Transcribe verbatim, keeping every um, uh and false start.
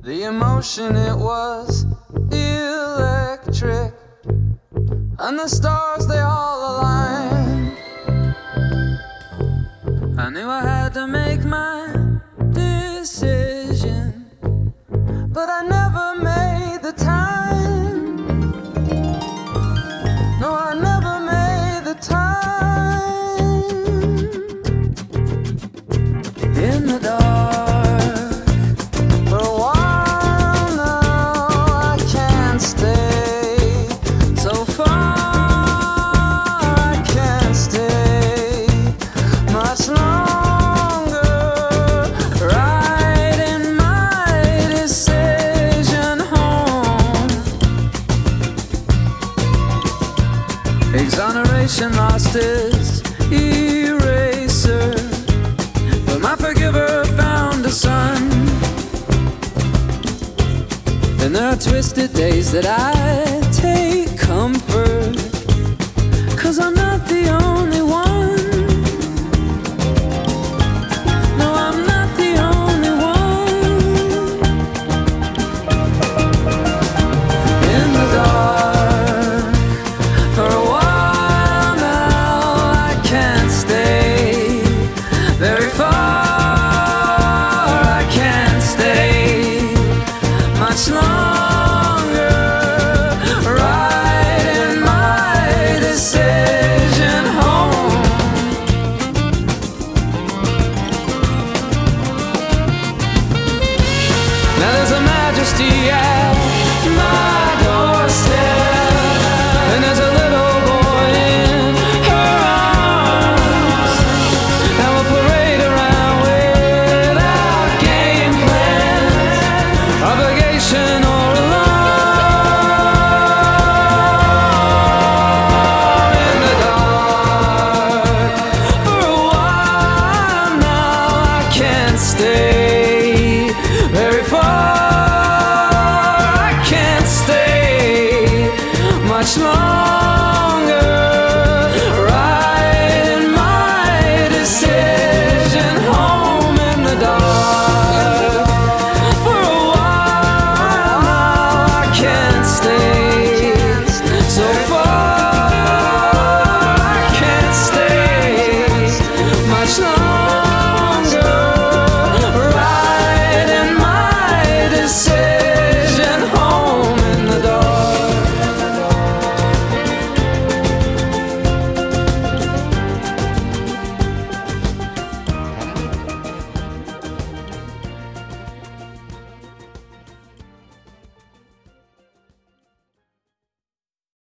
The emotion, it was electric, and the stars, they all aligned. I knew I had to make my decision, but I never made the time. No, I never made the time. In the dark, for a while now, I can't stay so far. I can't stay much longer, writing my decision home. Exoneration lost its eraser, but my forgiver found a son. And there are twisted days that I take comfort, 'cause I'm not the only one. No, I'm not the only one. In the dark, for a while now, I can't stay very far. I can't stay much longer, writing my decision home. Now there's a majesty at